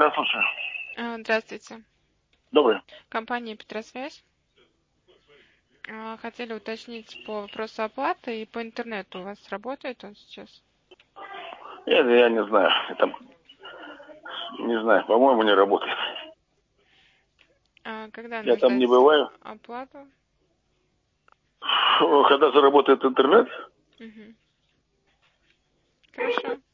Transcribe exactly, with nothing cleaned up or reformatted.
Да, слушаю. А, Здравствуйте. Добрый. Компания Петросвязь. А, Хотели уточнить по вопросу оплаты и по интернету. У вас работает он сейчас? Нет, я не знаю. Это, не знаю, по-моему, не работает. А когда Я там нужно не бываю. оплату? Когда заработает интернет, Угу. Хорошо.